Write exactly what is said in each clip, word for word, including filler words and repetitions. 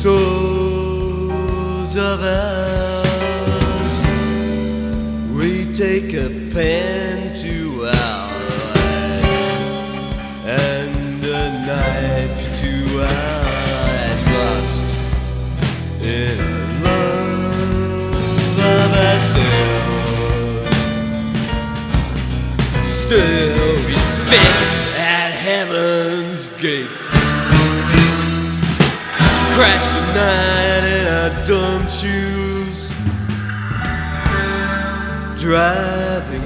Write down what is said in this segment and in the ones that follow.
souls of ours. We take a pen to our eyes and a knife to our eyes, lost in love of ourselves. Still we spit at heaven's gate, crash the night in our dumb shoes, driving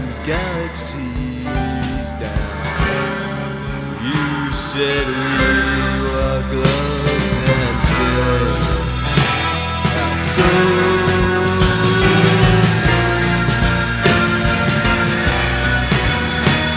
galaxies down. You said we were glad.